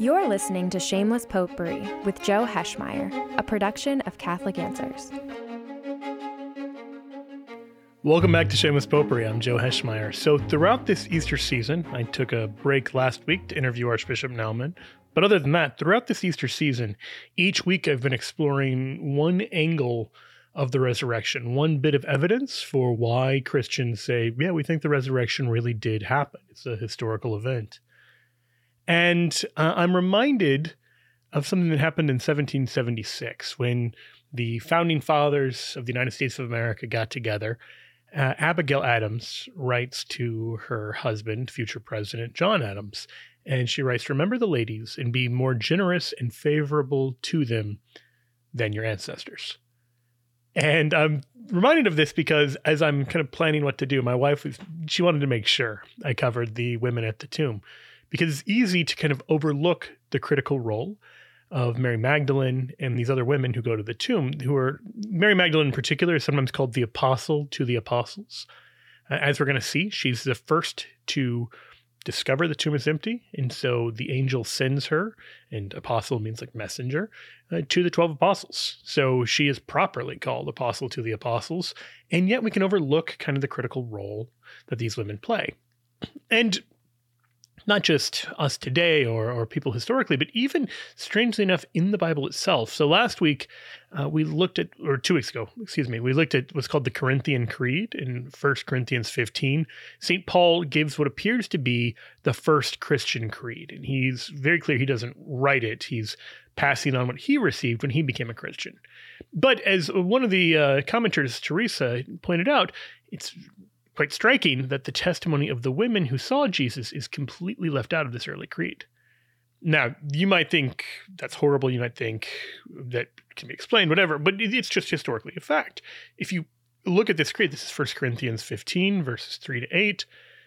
You're listening to Shameless Potpourri with Joe Heschmeyer, a production of Catholic Answers. Welcome back to Shameless Potpourri. I'm Joe Heschmeyer. So throughout this Easter season, I took a break last week to interview Archbishop Naumann. But other than that, throughout this Easter season, each week I've been exploring one angle of the resurrection, one bit of evidence for why Christians say, yeah, we think the resurrection really did happen. It's a historical event. And I'm reminded of something that happened in 1776 when the founding fathers of the United States of America got together. Abigail Adams writes to her husband, future President John Adams, and she writes, "Remember the ladies and be more generous and favorable to them than your ancestors." And I'm reminded of this because as I'm kind of planning what to do, my wife, she wanted to make sure I covered the women at the tomb, because it's easy to kind of overlook the critical role of Mary Magdalene and these other women who go to the tomb, who are, Mary Magdalene in particular is sometimes called the apostle to the apostles. As we're going to see, she's the first to discover the tomb is empty. And so the angel sends her, and apostle means like messenger, to the 12 apostles. So she is properly called apostle to the apostles. And yet we can overlook kind of the critical role that these women play. And not just us today or people historically, but even strangely enough in the Bible itself. So last week we looked at, or 2 weeks ago, we looked at what's called the Corinthian Creed in 1 Corinthians 15. St. Paul gives what appears to be the first Christian creed. And he's very clear he doesn't write it. He's passing on what he received when he became a Christian. But as one of the commenters, Teresa, pointed out, it's quite striking that the testimony of the women who saw Jesus is completely left out of this early creed. Now, you might think that's horrible. You might think that can be explained, whatever, but it's just historically a fact. If you look at this creed, this is 1 Corinthians 15, verses 3 to 8.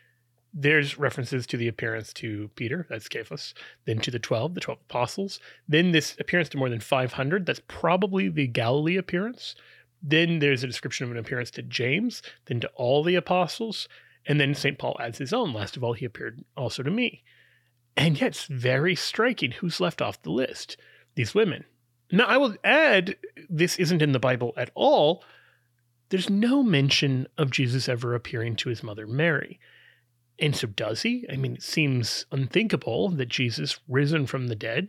There's references to the appearance to Peter, that's Cephas, then to the 12 apostles. Then this appearance to more than 500, that's probably the Galilee appearance. Then there's a description of an appearance to James, then to all the apostles, and then St. Paul adds his own. Last of all, he appeared also to me. And yet it's very striking who's left off the list. These women. Now, I will add, this isn't in the Bible at all. There's no mention of Jesus ever appearing to his mother Mary. And so does he? I mean, it seems unthinkable that Jesus, risen from the dead,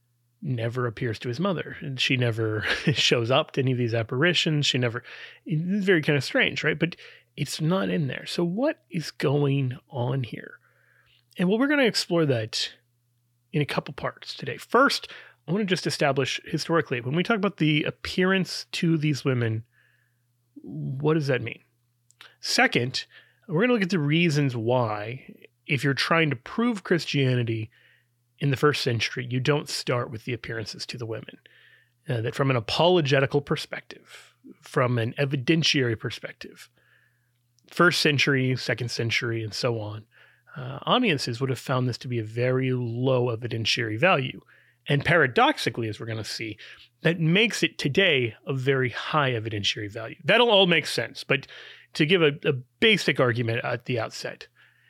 never appears to his mother, and she never shows up to any of these apparitions. It's very kind of strange, right? But it's not in there. So what is going on here? And well, we're going to explore that in a couple parts today. First, I want to just establish historically, when we talk about the appearance to these women, what does that mean? Second, we're going to look at the reasons why, if you're trying to prove Christianity in the first century, you don't start with the appearances to the women. That from an apologetical perspective, from an evidentiary perspective, first century, second century, and so on, audiences would have found this to be a very low evidentiary value. And paradoxically, as we're going to see, that makes it today a very high evidentiary value. That'll all make sense. But to give a basic argument at the outset,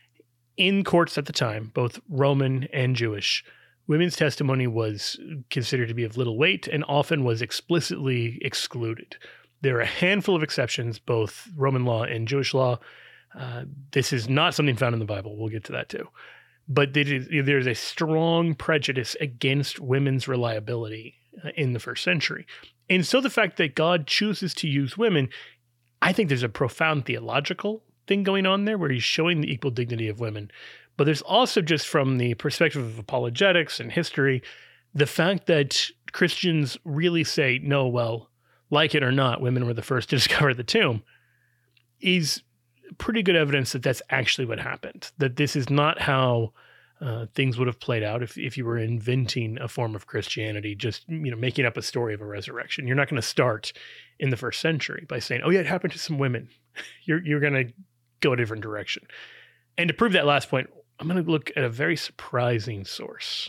in courts at the time, both Roman and Jewish, women's testimony was considered to be of little weight and often was explicitly excluded. There are a handful of exceptions, both Roman law and Jewish law. This is not something found in the Bible. We'll get to that too. But there's a strong prejudice against women's reliability in the first century. And so the fact that God chooses to use women, I think there's a profound theological thing going on there where he's showing the equal dignity of women. But there's also, just from the perspective of apologetics and history, the fact that Christians really say, no, well, like it or not, women were the first to discover the tomb, is pretty good evidence that that's actually what happened, that this is not how things would have played out if you were inventing a form of Christianity, just making up a story of a resurrection. You're not going to start in the first century by saying, oh yeah, it happened to some women. You're going to go a different direction. And to prove that last point, I'm going to look at a very surprising source.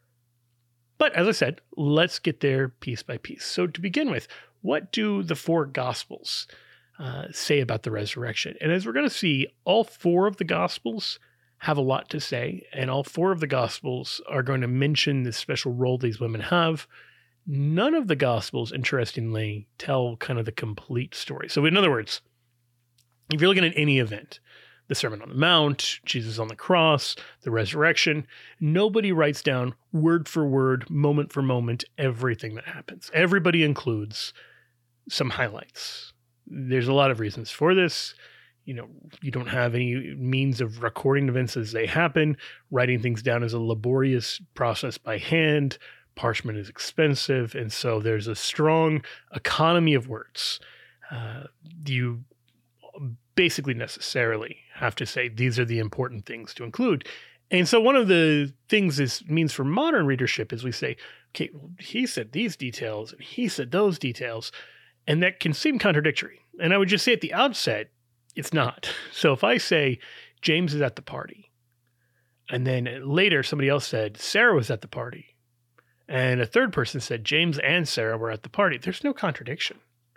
But as I said, let's get there piece by piece. So to begin with, what do the four Gospels say about the resurrection? And as we're going to see, all four of the Gospels have a lot to say, and all 4 of the Gospels are going to mention this special role these women have. None of the Gospels, interestingly, tell kind of the complete story. So in other words, if you're looking at any event, the Sermon on the Mount, Jesus on the cross, the resurrection, nobody writes down word for word, moment for moment, everything that happens. Everybody includes some highlights. There's a lot of reasons for this. You don't have any means of recording events as they happen. Writing things down is a laborious process by hand. Parchment is expensive. And so there's a strong economy of words. You basically necessarily have to say these are the important things to include. And so one of the things this means for modern readership is we say, okay, well, he said these details and he said those details, and that can seem contradictory. And I would just say at the outset, it's not. So if I say James is at the party, and then later somebody else said Sarah was at the party, and a third person said James and Sarah were at the party, there's no contradiction.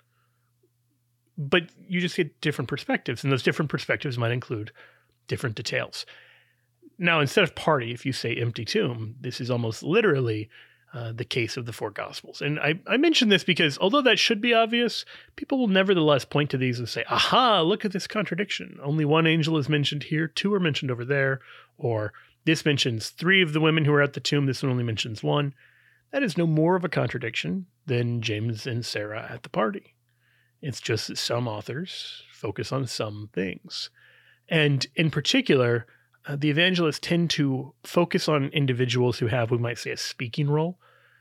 But you just get different perspectives, and those different perspectives might include different details. Now, instead of party, if you say empty tomb, this is almost literally the case of the 4 Gospels. And I mention this because although that should be obvious, people will nevertheless point to these and say, aha, look at this contradiction. Only 1 angel is mentioned here, 2 are mentioned over there, or this mentions 3 of the women who are at the tomb, this one only mentions 1. That is no more of a contradiction than James and Sarah at the party. It's just that some authors focus on some things. And in particular, the evangelists tend to focus on individuals who have, we might say, a speaking role.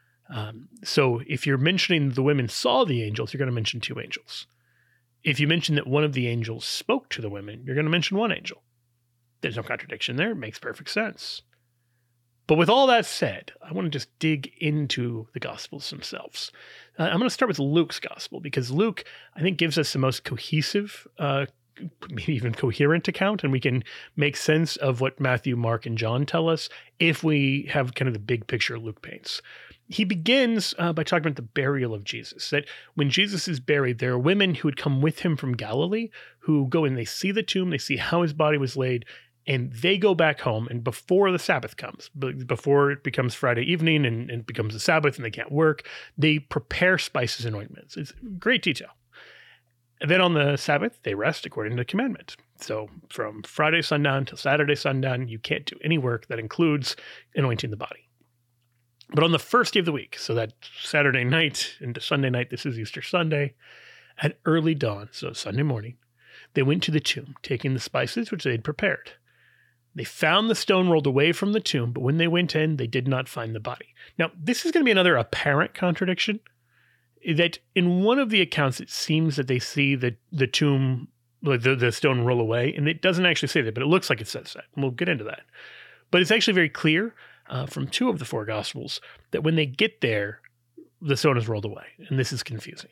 So if you're mentioning the women saw the angels, you're going to mention 2 angels. If you mention that one of the angels spoke to the women, you're going to mention 1 angel. There's no contradiction there. It makes perfect sense. But with all that said, I want to just dig into the Gospels themselves. I'm going to start with Luke's Gospel because Luke, I think, gives us the most cohesive, maybe even coherent account, and we can make sense of what Matthew, Mark, and John tell us if we have kind of the big picture Luke paints. He begins by talking about the burial of Jesus, that when Jesus is buried, there are women who had come with him from Galilee who go and they see the tomb, they see how his body was laid, and they go back home, and before the Sabbath comes, before it becomes Friday evening and becomes the Sabbath and they can't work, they prepare spices and ointments. It's great detail. And then on the Sabbath, they rest according to the commandment. So from Friday sundown till Saturday sundown, you can't do any work that includes anointing the body. But on the first day of the week, so that Saturday night into Sunday night, this is Easter Sunday, at early dawn, so Sunday morning, they went to the tomb, taking the spices which they had prepared. They found the stone rolled away from the tomb, but when they went in, they did not find the body. Now, this is going to be another apparent contradiction, that in one of the accounts, it seems that they see the tomb, the stone roll away, and it doesn't actually say that, but it looks like it says that, and we'll get into that. But it's actually very clear from 2 of the 4 Gospels that when they get there, the stone is rolled away, and this is confusing.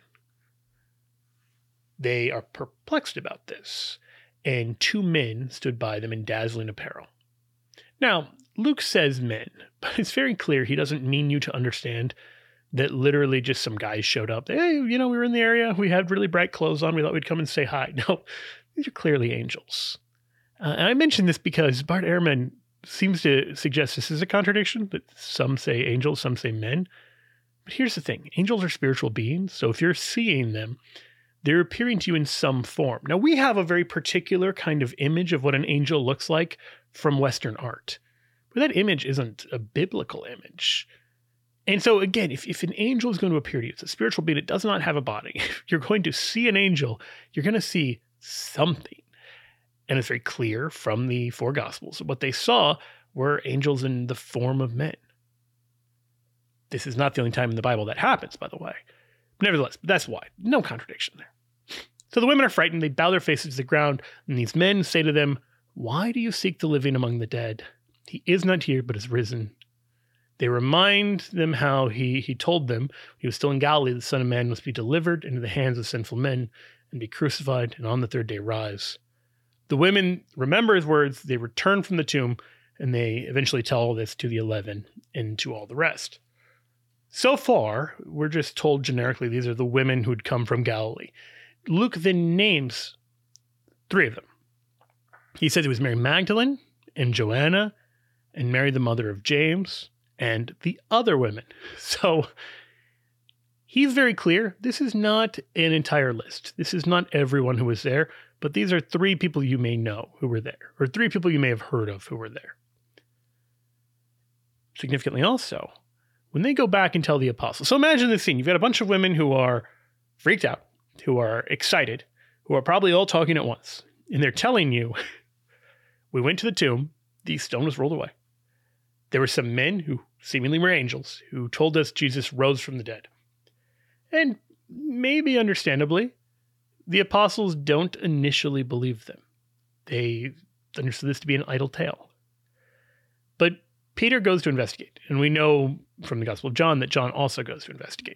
They are perplexed about this, and 2 men stood by them in dazzling apparel. Now, Luke says men, but it's very clear he doesn't mean you to understand that literally just some guys showed up. Hey, we were in the area. We had really bright clothes on. We thought we'd come and say hi. No, these are clearly angels. And I mention this because Bart Ehrman seems to suggest this is a contradiction, that some say angels, some say men. But here's the thing. Angels are spiritual beings. So if you're seeing them, they're appearing to you in some form. Now, we have a very particular kind of image of what an angel looks like from Western art. But that image isn't a biblical image. And so, again, if an angel is going to appear to you, it's a spiritual being, it does not have a body. If you're going to see an angel, you're going to see something. And it's very clear from the 4 Gospels that what they saw were angels in the form of men. This is not the only time in the Bible that happens, by the way. Nevertheless, that's why. No contradiction there. So the women are frightened. They bow their faces to the ground. And these men say to them, "Why do you seek the living among the dead? He is not here, but is risen." They remind them how he told them he was still in Galilee, the Son of Man must be delivered into the hands of sinful men and be crucified, and on the 3rd day rise. The women remember his words. They return from the tomb, and they eventually tell all this to the 11 and to all the rest. So far, we're just told generically these are the women who'd come from Galilee. Luke then names 3 of them. He says it was Mary Magdalene, and Joanna and Mary, the mother of James, and the other women. So he's very clear. This is not an entire list. This is not everyone who was there, but these are 3 people you may know who were there, or 3 people you may have heard of who were there. Significantly also, when they go back and tell the apostles. So imagine this scene. You've got a bunch of women who are freaked out, who are excited, who are probably all talking at once. And they're telling you, we went to the tomb, the stone was rolled away. There were some men who seemingly were angels who told us Jesus rose from the dead. And maybe understandably, the apostles don't initially believe them. They understood this to be an idle tale. But Peter goes to investigate. And we know from the Gospel of John that John also goes to investigate.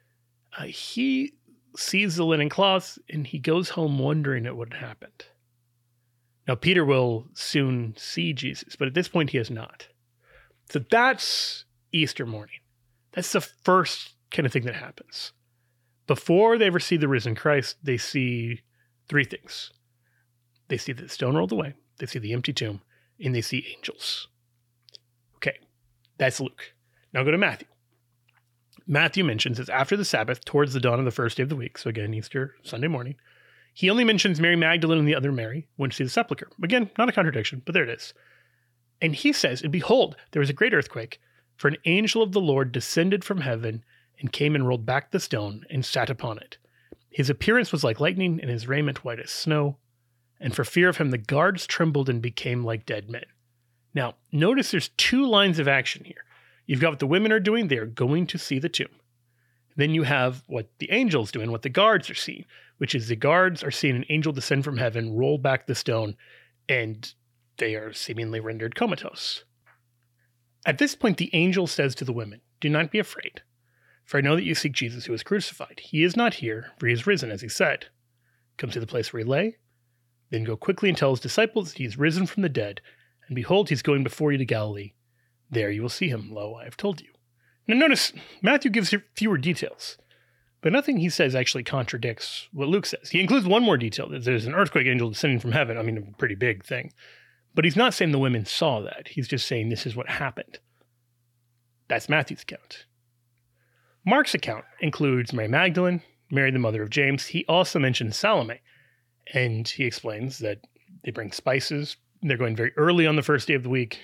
He sees the linen cloths and he goes home wondering at what had happened. Now, Peter will soon see Jesus, but at this point he has not. So that's Easter morning. That's the first kind of thing that happens. Before they ever see the risen Christ, they see 3 things. They see the stone rolled away, they see the empty tomb, and they see angels. Okay, that's Luke. Now go to Matthew. Matthew mentions it's after the Sabbath, towards the dawn of the first day of the week. So again, Easter Sunday morning. He only mentions Mary Magdalene and the other Mary went to see the sepulchre. Again, not a contradiction, but there it is. And he says, and behold, there was a great earthquake, for an angel of the Lord descended from heaven and came and rolled back the stone and sat upon it. His appearance was like lightning and his raiment white as snow. And for fear of him, the guards trembled and became like dead men. Now, notice there's 2 lines of action here. You've got what the women are doing. They are going to see the tomb. Then you have what the angels do and what the guards are seeing, which is the guards are seeing an angel descend from heaven, roll back the stone, and they are seemingly rendered comatose. At this point, the angel says to the women, "Do not be afraid, for I know that you seek Jesus who was crucified. He is not here, for he is risen, as he said. Come to the place where he lay, then go quickly and tell his disciples that he is risen from the dead, and behold, he's going before you to Galilee. There you will see him. Lo, I have told you." Now notice, Matthew gives fewer details, but nothing he says actually contradicts what Luke says. He includes one more detail, that there's an earthquake angel descending from heaven. I mean, a pretty big thing. But he's not saying the women saw that. He's just saying this is what happened. That's Matthew's account. Mark's account includes Mary Magdalene, Mary the mother of James. He also mentions Salome, and he explains that they bring spices. They're going very early on the first day of the week.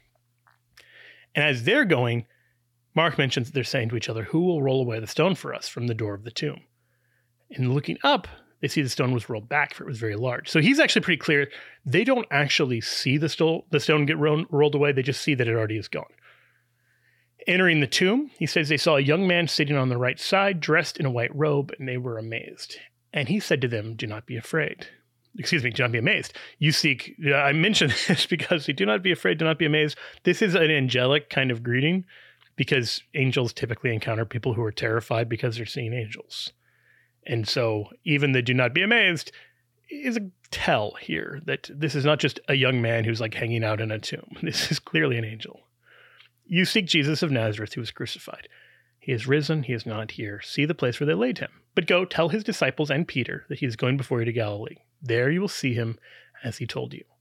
And as they're going, Mark mentions that they're saying to each other, "Who will roll away the stone for us from the door of the tomb?" And looking up, they see the stone was rolled back, for it was very large. So he's actually pretty clear. They don't actually see the stone get rolled away. They just see that it already is gone. Entering the tomb, he says they saw a young man sitting on the right side, dressed in a white robe, and they were amazed. And he said to them, "Do not be afraid." Excuse me, do not be amazed. You seek, I mentioned this because do not be afraid, do not be amazed. This is an angelic kind of greeting because angels typically encounter people who are terrified because they're seeing angels. And so even the do not be amazed is a tell here that this is not just a young man who's like hanging out in a tomb. This is clearly an angel. You seek Jesus of Nazareth who was crucified. He is risen, he is not here. See the place where they laid him. But go tell his disciples and Peter that he is going before you to Galilee. There you will see him as he told you.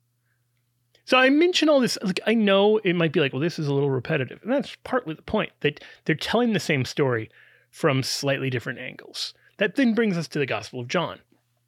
So I mention all this, like I know it might be like, well, this is a little repetitive. And that's partly the point, that they're telling the same story from slightly different angles. That then brings us to the Gospel of John.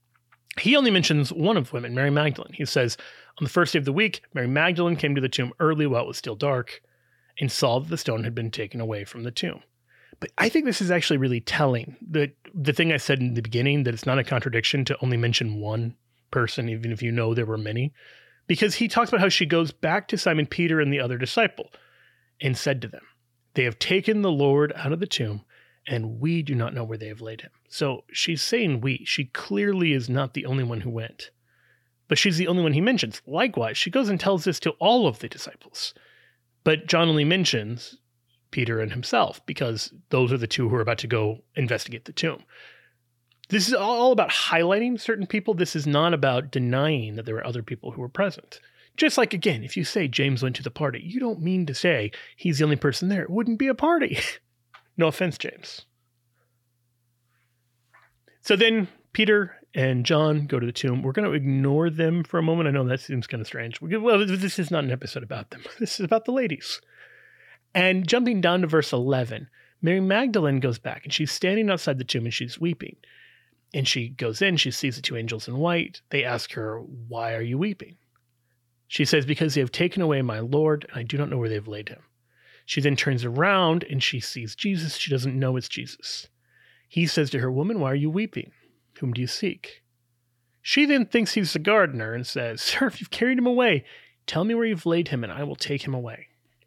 He only mentions one of women, Mary Magdalene. He says, on the first day of the week, Mary Magdalene came to the tomb early while it was still dark and saw that the stone had been taken away from the tomb. But I think this is actually really telling. The thing I said in the beginning, that it's not a contradiction to only mention one person, even if you know there were many. Because he talks about how she goes back to Simon Peter and the other disciple and said to them, "They have taken the Lord out of the tomb, and we do not know where they have laid him." So she's saying we. She clearly is not the only one who went. But she's the only one he mentions. Likewise, she goes and tells this to all of the disciples. But John only mentions Peter and himself, because those are the two who are about to go investigate the tomb. This is all about highlighting certain people. This is not about denying that there were other people who were present. Just like, again, if you say James went to the party, you don't mean to say he's the only person there. It wouldn't be a party. No offense, James. So then Peter and John go to the tomb. We're going to ignore them for a moment. I know that seems kind of strange. Well, this is not an episode about them. This is about the ladies. And jumping down to verse 11, Mary Magdalene goes back, and she's standing outside the tomb, and she's weeping. And she goes in, she sees the two angels in white. They ask her, "Why are you weeping?" She says, "Because they have taken away my Lord, and I do not know where they've laid him." She then turns around, and she sees Jesus. She doesn't know it's Jesus. He says to her, "Woman, why are you weeping? Whom do you seek?" She then thinks he's the gardener and says, "Sir, if you've carried him away, tell me where you've laid him, and I will take him away."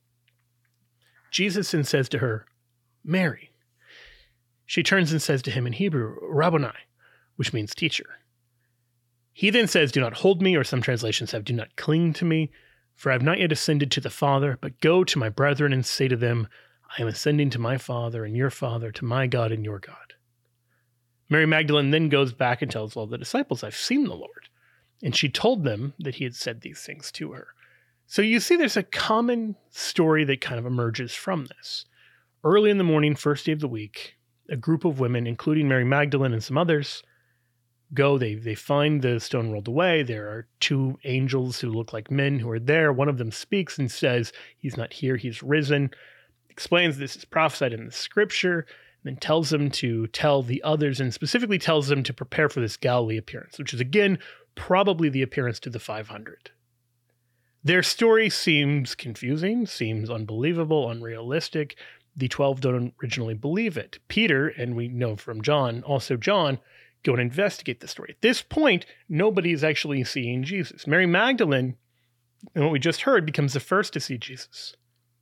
Jesus then says to her, "Mary." She turns and says to him in Hebrew, "Rabboni," which means teacher. He then says, "Do not hold me," or some translations have, "Do not cling to me, for I have not yet ascended to the Father, but go to my brethren and say to them, I am ascending to my Father and your Father, to my God and your God." Mary Magdalene then goes back and tells all the disciples, "I've seen the Lord." And she told them that he had said these things to her. So you see there's a common story that kind of emerges from this. Early in the morning, first day of the week, a group of women, including Mary Magdalene and some others, go. They find the stone rolled away. There are two angels who look like men who are there. One of them speaks and says, "He's not here, he's risen." Explains this is prophesied in the scripture, and then tells them to tell the others, and specifically tells them to prepare for this Galilee appearance, which is again probably the appearance to the 500. Their story seems confusing, seems unbelievable, unrealistic. The 12 don't originally believe it. Peter, and we know from John, also John, go and investigate the story. At this point, nobody is actually seeing Jesus. Mary Magdalene, and what we just heard, becomes the first to see Jesus.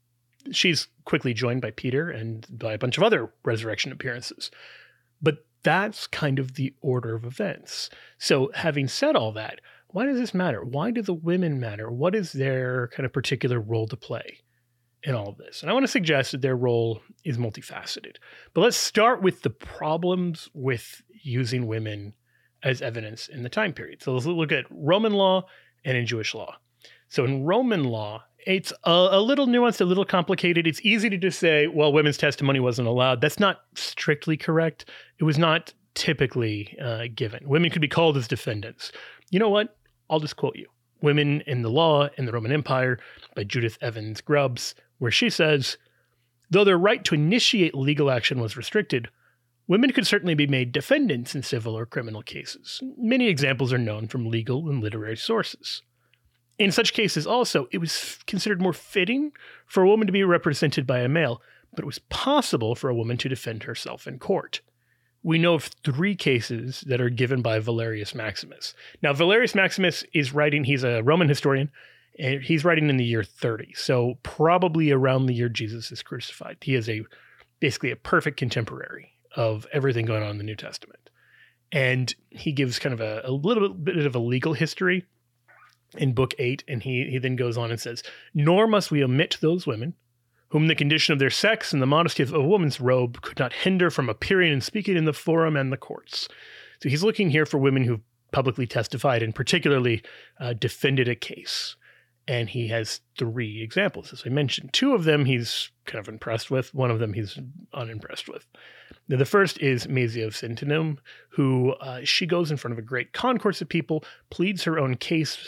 She's quickly joined by Peter and by a bunch of other resurrection appearances. But that's kind of the order of events. So having said all that, why does this matter? Why do the women matter? What is their kind of particular role to play in all of this? And I want to suggest that their role is multifaceted. But let's start with the problems with using women as evidence in the time period. So let's look at Roman law and in Jewish law. So in Roman law, it's a little nuanced, a little complicated. It's easy to just say, well, women's testimony wasn't allowed. That's not strictly correct. It was not typically given. Women could be called as defendants. You know what? I'll just quote you. Women in the Law in the Roman Empire by Judith Evans Grubbs, where she says, "Though their right to initiate legal action was restricted, women could certainly be made defendants in civil or criminal cases. Many examples are known from legal and literary sources. In such cases also, it was considered more fitting for a woman to be represented by a male, but it was possible for a woman to defend herself in court. We know of 3 cases that are given by Valerius Maximus." Now, Valerius Maximus is writing, he's a Roman historian, and he's writing in the year 30, so probably around the year Jesus is crucified. He is basically a perfect contemporary of everything going on in the New Testament. And he gives kind of a little bit of a legal history in Book 8, and he then goes on and says, "Nor must we omit those women whom the condition of their sex and the modesty of a woman's robe could not hinder from appearing and speaking in the forum and the courts." So he's looking here for women who publicly testified and particularly defended a case. And he has 3 examples, as I mentioned. 2 of them he's kind of impressed with. 1 of them he's unimpressed with. Now, the first is Masia of Sentinum, who she goes in front of a great concourse of people, pleads her own case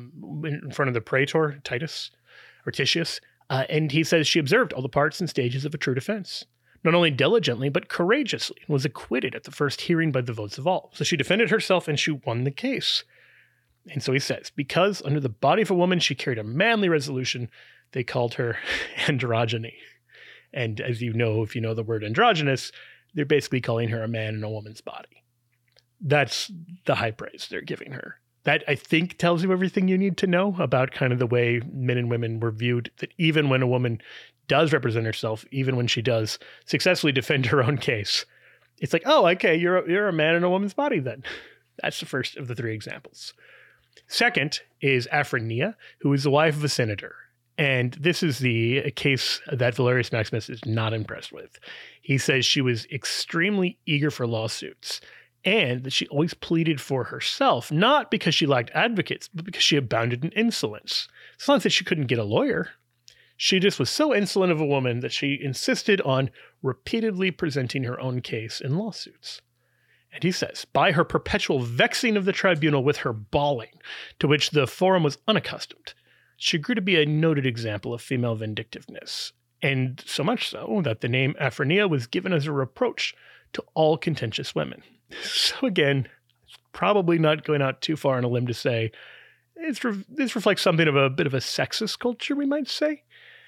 in front of the praetor, Titus, or Titius, and he says she observed all the parts and stages of a true defense, not only diligently, but courageously, and was acquitted at the first hearing by the votes of all. So she defended herself and she won the case. And so he says, because under the body of a woman she carried a manly resolution, they called her androgyny. And as you know, if you know the word androgynous, they're basically calling her a man in a woman's body. That's the high praise they're giving her. That, I think, tells you everything you need to know about kind of the way men and women were viewed, that even when a woman does represent herself, even when she does successfully defend her own case, it's like, oh, okay, you're a man in a woman's body then. That's the first of the 3 examples. Second is Aphronia, who is the wife of a senator. And this is a case that Valerius Maximus is not impressed with. He says she was extremely eager for lawsuits and that she always pleaded for herself, not because she lacked advocates, but because she abounded in insolence. It's not that she couldn't get a lawyer. She just was so insolent of a woman that she insisted on repeatedly presenting her own case in lawsuits. And he says, by her perpetual vexing of the tribunal with her bawling, to which the forum was unaccustomed, she grew to be a noted example of female vindictiveness, and so much so that the name Aphronia was given as a reproach to all contentious women. So again, probably not going out too far on a limb to say this reflects something of a bit of a sexist culture, we might say.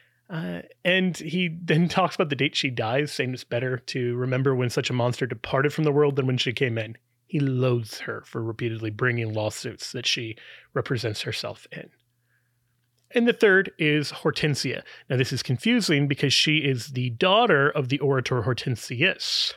And he then talks about the date she dies, saying it's better to remember when such a monster departed from the world than when she came in. He loathes her for repeatedly bringing lawsuits that she represents herself in. And the third is Hortensia. Now, this is confusing because she is the daughter of the orator Hortensius.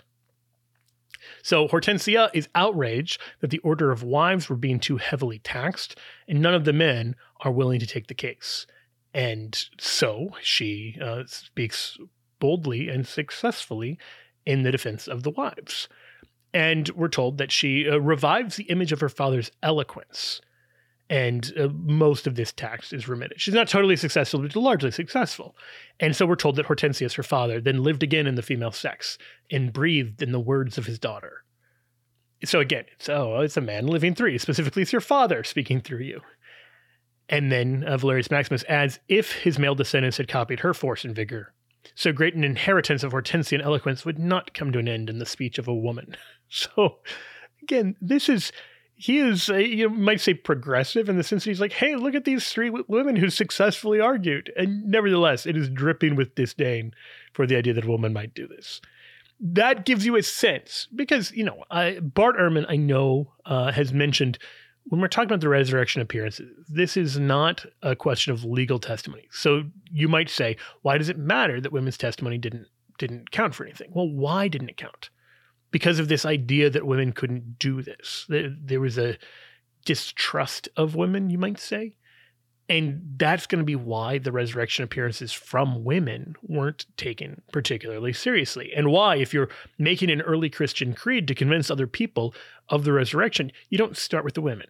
So Hortensia is outraged that the order of wives were being too heavily taxed, and none of the men are willing to take the case. And so she speaks boldly and successfully in the defense of the wives. And we're told that she revives the image of her father's eloquence. And most of this tax is remitted. She's not totally successful, but largely successful. And so we're told that Hortensius, her father, then lived again in the female sex and breathed in the words of his daughter. So again, it's a man living through you. Specifically, it's your father speaking through you. And then Valerius Maximus adds, if his male descendants had copied her force and vigor, so great an inheritance of Hortensian eloquence would not come to an end in the speech of a woman. So again, he is, you might say, progressive in the sense that he's like, hey, look at these three women who successfully argued. And nevertheless, it is dripping with disdain for the idea that a woman might do this. That gives you a sense, because, Bart Ehrman, I know, has mentioned, when we're talking about the resurrection appearances, this is not a question of legal testimony. So you might say, why does it matter that women's testimony didn't count for anything? Well, why didn't it count? Because of this idea that women couldn't do this. There was a distrust of women, you might say. And that's going to be why the resurrection appearances from women weren't taken particularly seriously. And why, if you're making an early Christian creed to convince other people of the resurrection, you don't start with the women.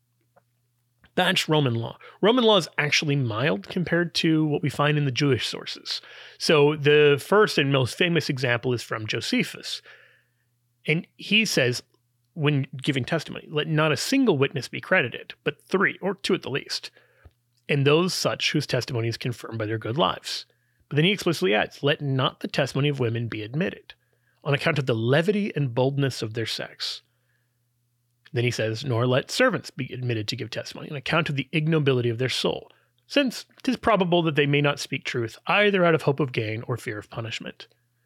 That's Roman law. Roman law is actually mild compared to what we find in the Jewish sources. So the first and most famous example is from Josephus. And he says, when giving testimony, let not a single witness be credited, but 3 or 2 at the least, and those such whose testimony is confirmed by their good lives. But then he explicitly adds, let not the testimony of women be admitted, on account of the levity and boldness of their sex. Then he says, nor let servants be admitted to give testimony, on account of the ignobility of their soul, since 'tis probable that they may not speak truth, either out of hope of gain or fear of punishment.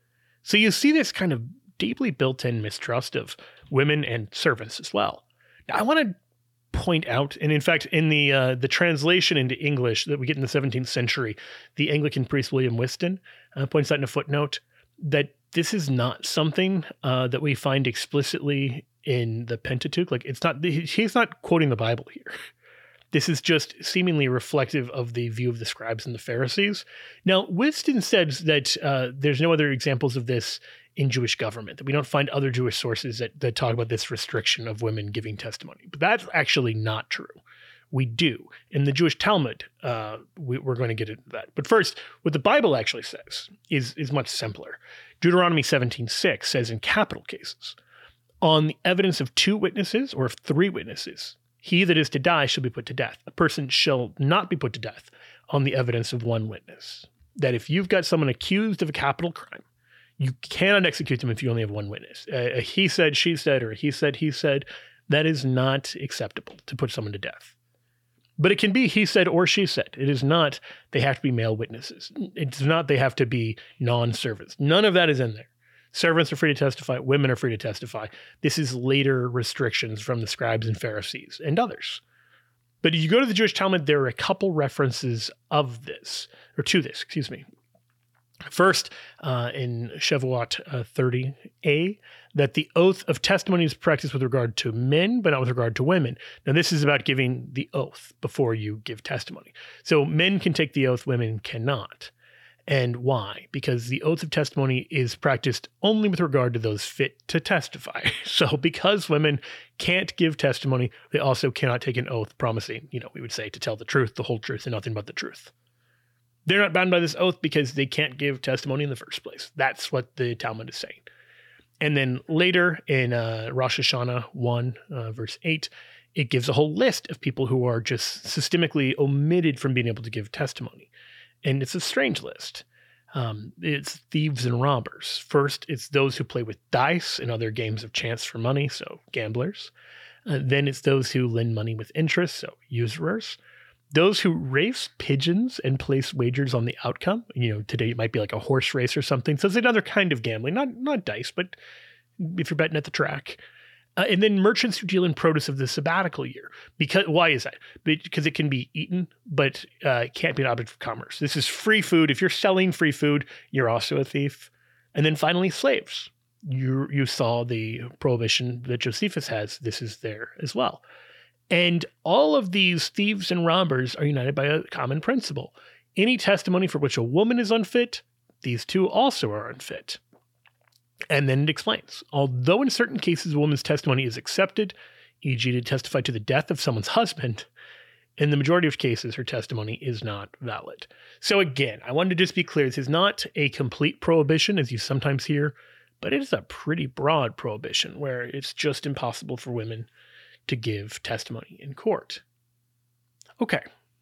So you see this kind of deeply built-in mistrust of women and servants as well. Now, I want to point out, and in fact, in the translation into English that we get in the 17th century, the Anglican priest William Whiston points out in a footnote that this is not something that we find explicitly in the Pentateuch. Like, he's not quoting the Bible here. This is just seemingly reflective of the view of the scribes and the Pharisees. Now, Whiston says that there's no other examples of this in Jewish government, that we don't find other Jewish sources that talk about this restriction of women giving testimony. But that's actually not true. We do. In the Jewish Talmud, we're going to get into that. But first, what the Bible actually says is much simpler. Deuteronomy 17:6 says in capital cases, on the evidence of 2 witnesses or of 3 witnesses, he that is to die shall be put to death. A person shall not be put to death on the evidence of 1 witness. That if you've got someone accused of a capital crime, you cannot execute them if you only have 1 witness. A he said, she said, or a he said, that is not acceptable to put someone to death. But it can be he said or she said. It is not they have to be male witnesses. It's not they have to be non-servants. None of that is in there. Servants are free to testify. Women are free to testify. This is later restrictions from the scribes and Pharisees and others. But if you go to the Jewish Talmud, there are a couple references of this, or to this, excuse me. First, in Shavuot 30a, that the oath of testimony is practiced with regard to men, but not with regard to women. Now, this is about giving the oath before you give testimony. So men can take the oath, women cannot. And why? Because the oath of testimony is practiced only with regard to those fit to testify. So because women can't give testimony, they also cannot take an oath promising, we would say, to tell the truth, the whole truth, and nothing but the truth. They're not bound by this oath because they can't give testimony in the first place. That's what the Talmud is saying. And then later in Rosh Hashanah 1, verse 8, it gives a whole list of people who are just systemically omitted from being able to give testimony. And it's a strange list. It's thieves and robbers. First, it's those who play with dice and other games of chance for money, so gamblers. Then it's those who lend money with interest, so usurers. Those who race pigeons and place wagers on the outcome. Today it might be like a horse race or something. So it's another kind of gambling, not dice, but if you're betting at the track. And then merchants who deal in produce of the sabbatical year. Why is that? Because it can be eaten, but it can't be an object of commerce. This is free food. If you're selling free food, you're also a thief. And then finally, slaves. You saw the prohibition that Josephus has. This is there as well. And all of these thieves and robbers are united by a common principle. Any testimony for which a woman is unfit, these two also are unfit. And then it explains, although in certain cases a woman's testimony is accepted, e.g. to testify to the death of someone's husband, in the majority of cases her testimony is not valid. So again, I wanted to just be clear, this is not a complete prohibition as you sometimes hear, but it is a pretty broad prohibition where it's just impossible for women to give testimony in court. Okay,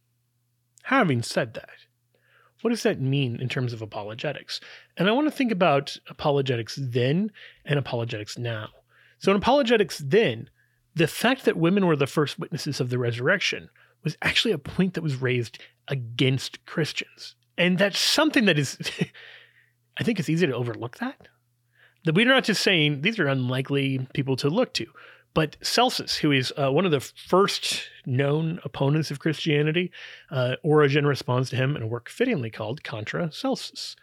having said that, what does that mean in terms of apologetics? And I want to think about apologetics then and apologetics now. So in apologetics then, the fact that women were the first witnesses of the resurrection was actually a point that was raised against Christians. And that's something that is, I think it's easy to overlook that. That we're not just saying these are unlikely people to look to. But Celsus, who is one of the first known opponents of Christianity, Origen responds to him in a work fittingly called Contra Celsus.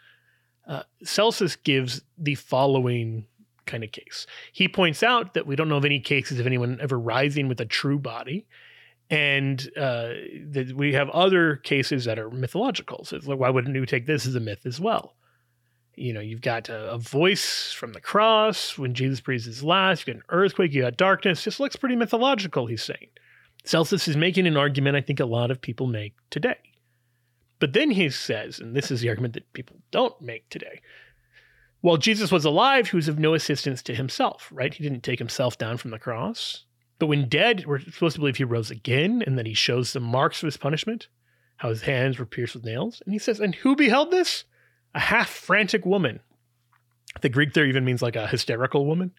Celsus gives the following kind of case. He points out that we don't know of any cases of anyone ever rising with a true body, and that we have other cases that are mythological. So it's like, why wouldn't you take this as a myth as well? You've got a voice from the cross when Jesus breathes his last. You got an earthquake. You got darkness. Just looks pretty mythological, he's saying. Celsus is making an argument I think a lot of people make today. But then he says, and this is the argument that people don't make today, while Jesus was alive, he was of no assistance to himself, right? He didn't take himself down from the cross. But when dead, we're supposed to believe he rose again and that he shows the marks of his punishment, how his hands were pierced with nails. And he says, and who beheld this? A half-frantic woman. The Greek there even means like a hysterical woman.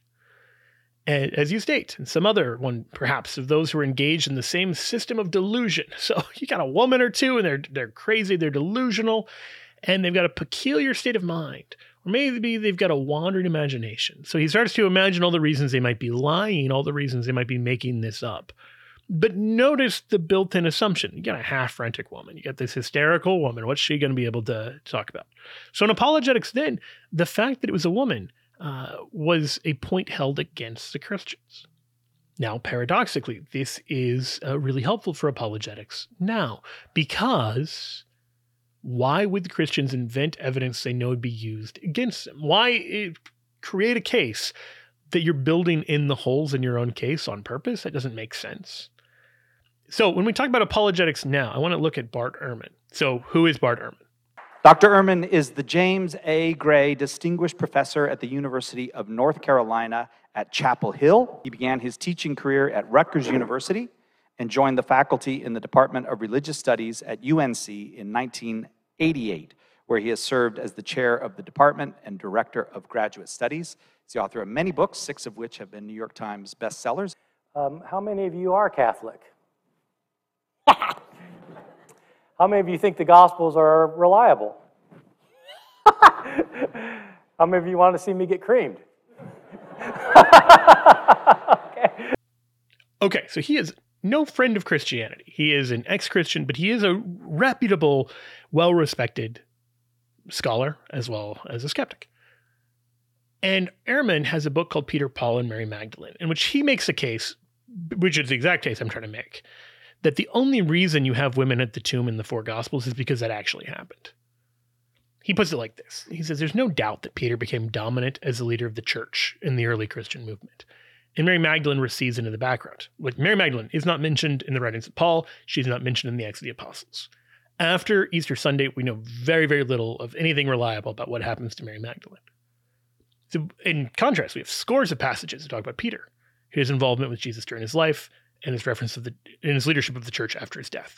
And as you state, and some other one, perhaps, of those who are engaged in the same system of delusion. So you got a woman or two, and they're crazy, they're delusional, and they've got a peculiar state of mind. Or maybe they've got a wandering imagination. So he starts to imagine all the reasons they might be lying, all the reasons they might be making this up. But notice the built-in assumption. You got a half-frantic woman. You got this hysterical woman. What's she going to be able to talk about? So in apologetics then, the fact that it was a woman was a point held against the Christians. Now, paradoxically, this is really helpful for apologetics now, because why would the Christians invent evidence they know would be used against them? Why create a case that you're building in the holes in your own case on purpose? That doesn't make sense. So when we talk about apologetics now, I want to look at Bart Ehrman. So who is Bart Ehrman? Dr. Ehrman is the James A. Gray Distinguished Professor at the University of North Carolina at Chapel Hill. He began his teaching career at Rutgers University and joined the faculty in the Department of Religious Studies at UNC in 1988, where he has served as the chair of the department and director of graduate studies. He's the author of many books, 6 of which have been New York Times bestsellers. How many of you are Catholic? How many of you think the Gospels are reliable? How many of you want to see me get creamed? Okay, so he is no friend of Christianity. He is an ex-Christian, but he is a reputable, well-respected scholar as well as a skeptic. And Ehrman has a book called Peter, Paul, and Mary Magdalene, in which he makes a case, which is the exact case I'm trying to make, that the only reason you have women at the tomb in the 4 Gospels is because that actually happened. He puts it like this. He says, there's no doubt that Peter became dominant as the leader of the church in the early Christian movement. And Mary Magdalene recedes into the background. Like, Mary Magdalene is not mentioned in the writings of Paul. She's not mentioned in the Acts of the Apostles. After Easter Sunday, we know very, very little of anything reliable about what happens to Mary Magdalene. So in contrast, we have scores of passages that talk about Peter, his involvement with Jesus during his life, and his reference in his leadership of the church after his death.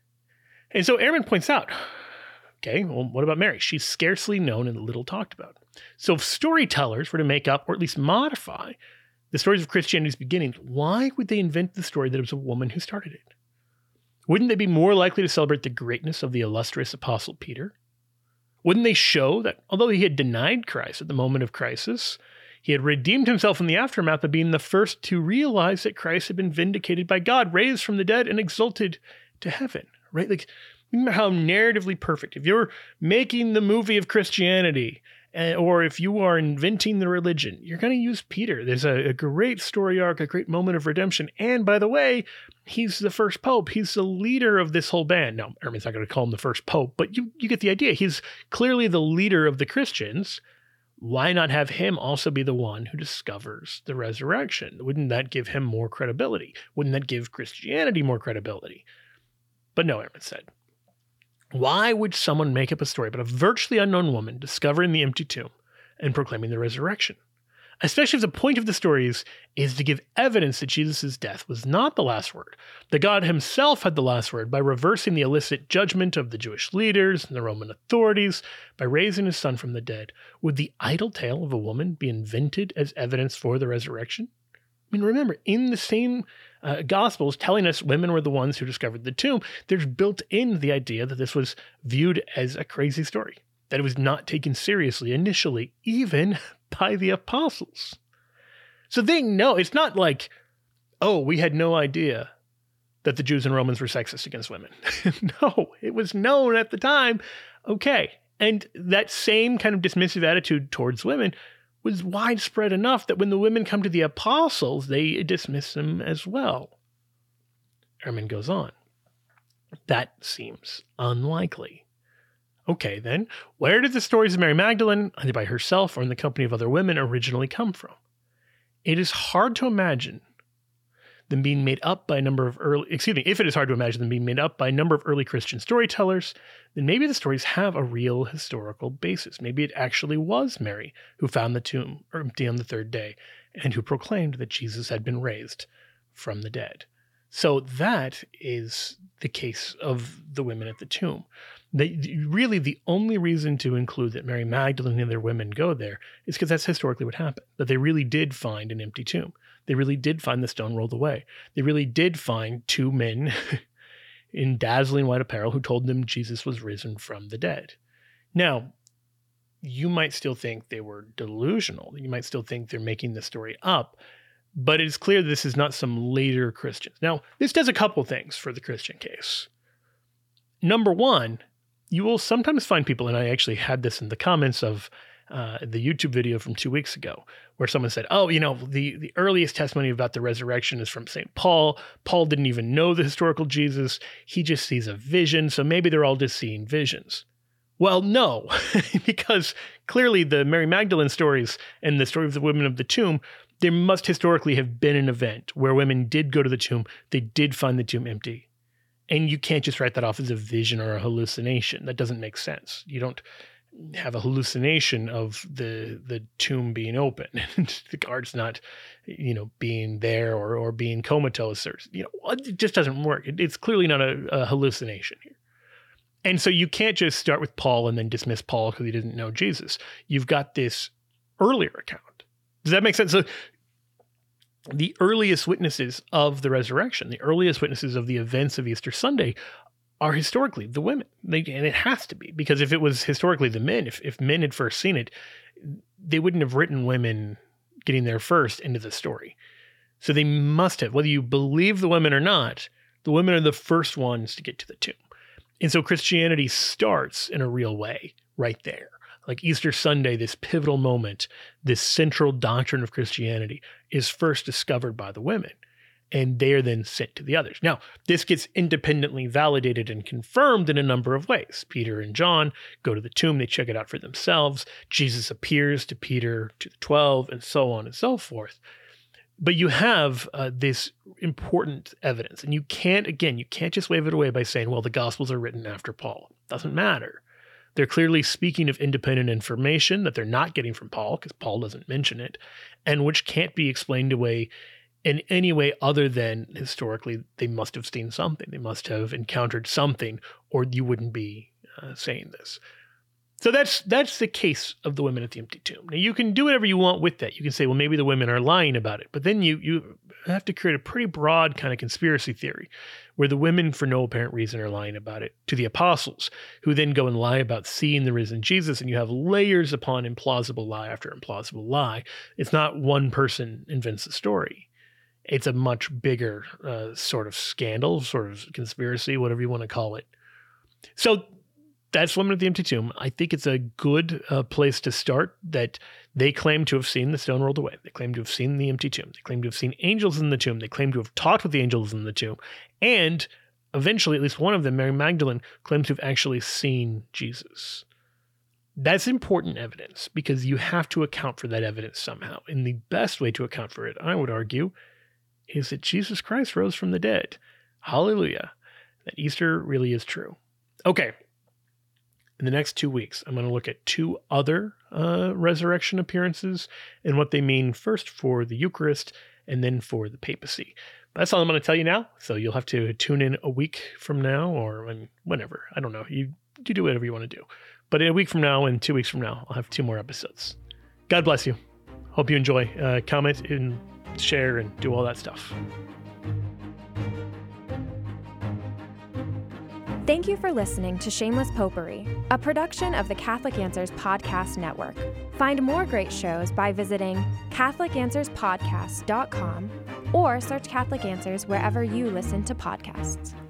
And so Ehrman points out, okay, well, what about Mary? She's scarcely known and little talked about. So if storytellers were to make up or at least modify the stories of Christianity's beginnings, why would they invent the story that it was a woman who started it? Wouldn't they be more likely to celebrate the greatness of the illustrious apostle Peter? Wouldn't they show that although he had denied Christ at the moment of crisis, he had redeemed himself in the aftermath by being the first to realize that Christ had been vindicated by God, raised from the dead, and exalted to heaven, right? Like, remember how narratively perfect. If you're making the movie of Christianity, or if you are inventing the religion, you're going to use Peter. There's a great story arc, a great moment of redemption. And by the way, he's the first pope. He's the leader of this whole band. Now, Ehrman's not going to call him the first pope, but you get the idea. He's clearly the leader of the Christians. Why not have him also be the one who discovers the resurrection? Wouldn't that give him more credibility? Wouldn't that give Christianity more credibility? But no, Ehrman said. Why would someone make up a story about a virtually unknown woman discovering the empty tomb and proclaiming the resurrection? Especially if the point of the stories is to give evidence that Jesus' death was not the last word, that God himself had the last word by reversing the illicit judgment of the Jewish leaders and the Roman authorities by raising his son from the dead. Would the idle tale of a woman be invented as evidence for the resurrection? I mean, remember, in the same Gospels telling us women were the ones who discovered the tomb, there's built in the idea that this was viewed as a crazy story, that it was not taken seriously initially, even by the apostles. So they know, it's not like, oh, we had no idea that the Jews and Romans were sexist against women. No, it was known at the time. Okay. And that same kind of dismissive attitude towards women was widespread enough that when the women come to the apostles, they dismiss them as well. Ehrman goes on. That seems unlikely. Okay, then, where did the stories of Mary Magdalene, either by herself or in the company of other women, originally come from? It is hard to imagine them being made up by a number of if it is hard to imagine them being made up by a number of early Christian storytellers, then maybe the stories have a real historical basis. Maybe it actually was Mary who found the tomb empty on the third day and who proclaimed that Jesus had been raised from the dead. So that is the case of the women at the tomb. Really, the only reason to include that Mary Magdalene and the other women go there is because that's historically what happened, that they really did find an empty tomb. They really did find the stone rolled away. They really did find two men in dazzling white apparel who told them Jesus was risen from the dead. Now, you might still think they were delusional. You might still think they're making the story up, but it is clear this is not some later Christians. Now, this does a couple things for the Christian case. Number one, you will sometimes find people, and I actually had this in the comments of the YouTube video from 2 weeks ago, where someone said, oh, the earliest testimony about the resurrection is from St. Paul. Paul didn't even know the historical Jesus. He just sees a vision, so maybe they're all just seeing visions. Well, no, because clearly the Mary Magdalene stories and the story of the women of the tomb, there must historically have been an event where women did go to the tomb, they did find the tomb empty. And you can't just write that off as a vision or a hallucination. That doesn't make sense. You don't have a hallucination of the tomb being open and the guards not, being there or being comatose or, it just doesn't work. It's clearly not a hallucination here. And so you can't just start with Paul and then dismiss Paul because he didn't know Jesus. You've got this earlier account. Does that make sense? So the earliest witnesses of the resurrection, the earliest witnesses of the events of Easter Sunday are historically the women. And it has to be, because if it was historically the men, if men had first seen it, they wouldn't have written women getting there first into the story. So they must have, whether you believe the women or not, the women are the first ones to get to the tomb. And so Christianity starts in a real way right there. Like Easter Sunday, this pivotal moment, this central doctrine of Christianity is first discovered by the women, and they are then sent to the others. Now, this gets independently validated and confirmed in a number of ways. Peter and John go to the tomb, they check it out for themselves. Jesus appears to Peter, to the 12, and so on and so forth. But you have this important evidence, and you can't just wave it away by saying, well, the Gospels are written after Paul. It doesn't matter. They're clearly speaking of independent information that they're not getting from Paul, because Paul doesn't mention it, and which can't be explained away in any way other than historically they must have seen something. They must have encountered something, or you wouldn't be saying this. So that's the case of the women at the empty tomb. Now, you can do whatever you want with that. You can say, well, maybe the women are lying about it. But then you have to create a pretty broad kind of conspiracy theory where the women, for no apparent reason, are lying about it to the apostles, who then go and lie about seeing the risen Jesus. And you have layers upon implausible lie after implausible lie. It's not one person invents the story. It's a much bigger sort of scandal, sort of conspiracy, whatever you want to call it. So that's Women at the Empty Tomb. I think it's a good place to start, that they claim to have seen the stone rolled away. They claim to have seen the empty tomb. They claim to have seen angels in the tomb. They claim to have talked with the angels in the tomb. And eventually, at least one of them, Mary Magdalene, claims to have actually seen Jesus. That's important evidence, because you have to account for that evidence somehow. And the best way to account for it, I would argue, is that Jesus Christ rose from the dead. Hallelujah. That Easter really is true. Okay. In the next 2 weeks, I'm going to look at 2 other resurrection appearances and what they mean, first for the Eucharist and then for the papacy. That's all I'm going to tell you now. So you'll have to tune in a week from now, or whenever. I don't know. You do whatever you want to do. But in a week from now and 2 weeks from now, I'll have 2 more episodes. God bless you. Hope you enjoy. Comment and share and do all that stuff. Thank you for listening to Shameless Popery, a production of the Catholic Answers Podcast Network. Find more great shows by visiting CatholicAnswersPodcast.com or search Catholic Answers wherever you listen to podcasts.